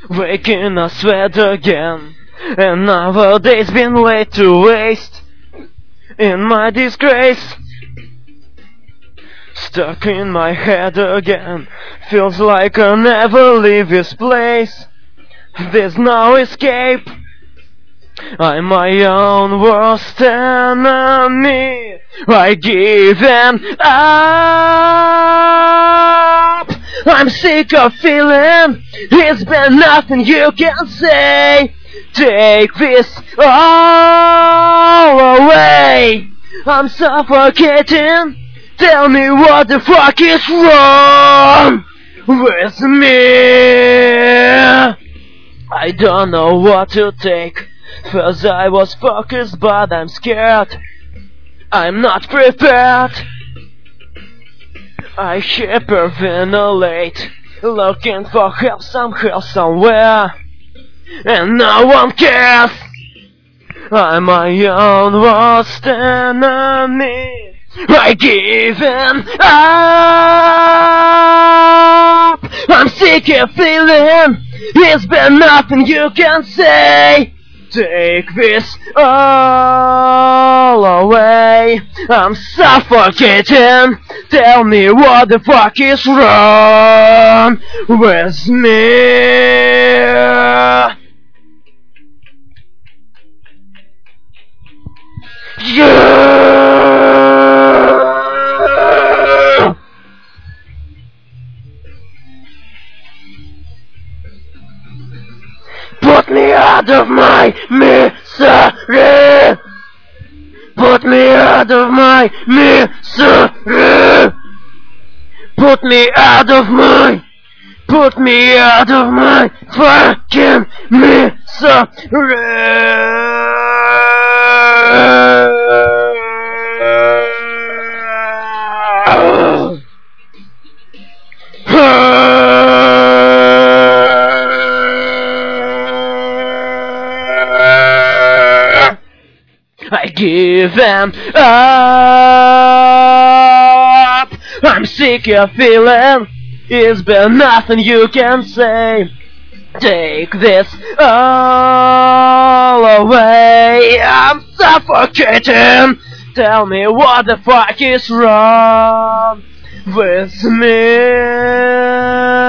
Waking I sweat again, and nowadays been laid to waste in my disgrace. Stuck in my head again, feels like I'll never leave this place. There's no escape, I'm my own worst enemy. I given up. I'm sick of feeling it's been nothing you can say. Take this all away. I'm suffocating. Tell me what the fuck is wrong with me. I don't know what to take. First I was focused, but I'm scared. I'm not prepared. I hyperventilate, looking for help somehow, somewhere, and no one cares. I'm my own worst enemy. I given up. I'm sick of feeling it's been nothing you can say. Take this all away. I'm suffocating. Tell me what the fuck is wrong with me. Yeah! Put me out of my misery. Put me out of my misery. Put me out of my fucking misery. I given up. I'm sick of feeling it's been nothing you can say. Take this all away. I'm suffocating. Tell me what the fuck is wrong with me.